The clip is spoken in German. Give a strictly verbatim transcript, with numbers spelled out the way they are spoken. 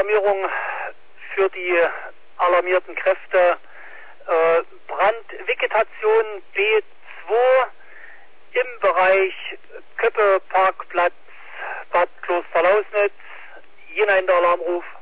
Alarmierung für die alarmierten Kräfte. Äh, Brandvegetation B zwei im Bereich Köppe Parkplatz Bad Klosterlausnitz. Jener in der Alarmruf.